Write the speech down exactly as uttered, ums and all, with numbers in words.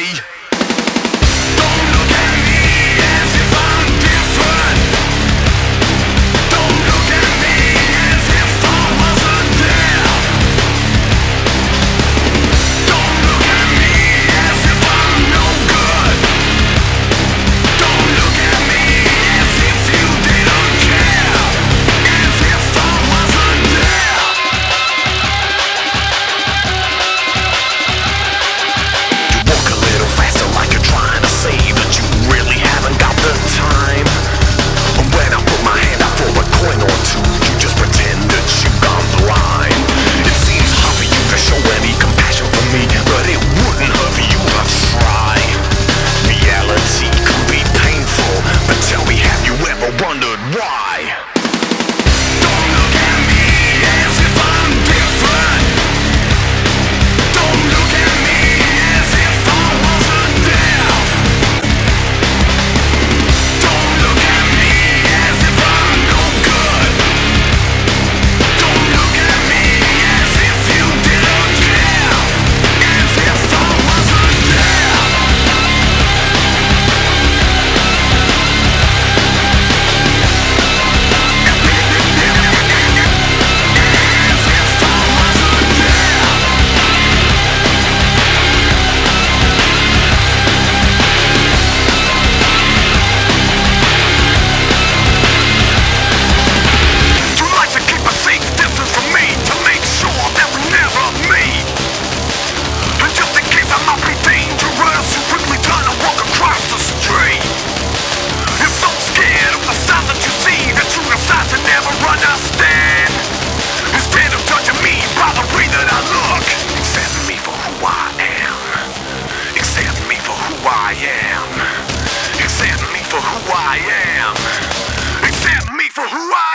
Don't look at me as if I'm different. Don't look at me as if I wasn't there. Don't look at me as if I'm no good. Don't look at me as if you didn't care. As if I wasn't there. You walk a little faster like you're trying to say that you really haven't got the time. And when I put my hand out for a coin or two, you just pretend that you've gone blind. It seems hard for you to show any compassion for me, but it wouldn't hurt for you to try. Reality can be painful, but tell me, have you ever wondered why? Don't look at me as if I'm different. Don't look at me as if I wasn't there. Don't look at me as if I'm no good. Don't look at me as if you didn't care. As if I wasn't there. As if I wasn't there. You like to keep a safe distance from me to make sure that we never meet. And just in case I might be dangerous, you quickly turn and walk across the street. You're so scared of the sound that you see that you decide to never understand. Instead of judging me by the way that I look, accept me for who I am. Accept me for who I am. Accept me for who I am. Accept me for who I am.